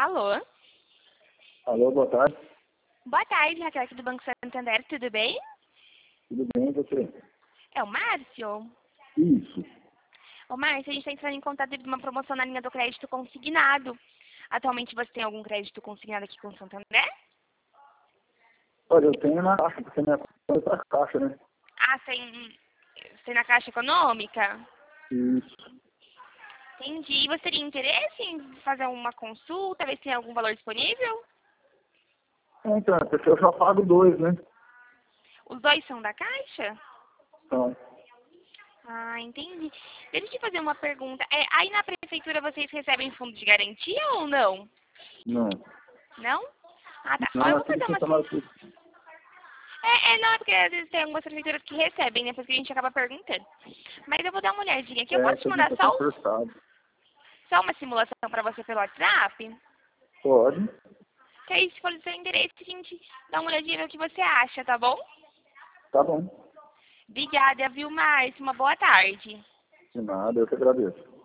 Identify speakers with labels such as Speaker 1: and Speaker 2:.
Speaker 1: Alô?
Speaker 2: Alô, boa tarde.
Speaker 1: Boa tarde, Raquel aqui do Banco Santander, tudo bem?
Speaker 2: Tudo bem, e você?
Speaker 1: É o Márcio?
Speaker 2: Isso.
Speaker 1: Ô Márcio, a gente está entrando em contato de uma promoção na linha do crédito consignado. Atualmente você tem algum crédito consignado aqui com o Santander?
Speaker 2: Olha, eu tenho na caixa, porque minha conta é pra caixa, né?
Speaker 1: Ah, tem na Caixa Econômica?
Speaker 2: Isso.
Speaker 1: Entendi. E você teria interesse em fazer uma consulta, ver se tem algum valor disponível?
Speaker 2: Então, porque eu já pago dois, né?
Speaker 1: Os dois são da Caixa?
Speaker 2: Então,
Speaker 1: Ah, entendi. Deixa eu te fazer uma pergunta. Aí na prefeitura vocês recebem fundo de garantia ou não?
Speaker 2: não.
Speaker 1: Não? Ah, tá. Ó,
Speaker 2: Não,
Speaker 1: eu
Speaker 2: é
Speaker 1: vou
Speaker 2: tudo
Speaker 1: fazer uma...
Speaker 2: funcionário público.
Speaker 1: Não, é porque às vezes tem algumas prefeituras que recebem, né? Porque a gente acaba perguntando. Mas eu vou dar uma olhadinha aqui. Eu posso te
Speaker 2: Que a gente
Speaker 1: mandar
Speaker 2: é concursado.
Speaker 1: só uma simulação para você pelo WhatsApp?
Speaker 2: Pode.
Speaker 1: Que aí, se for do seu endereço, a gente dá uma olhadinha e vê o que você acha, tá bom?
Speaker 2: Tá bom.
Speaker 1: Obrigada, viu, Márcio? Uma boa tarde.
Speaker 2: De nada, eu que agradeço.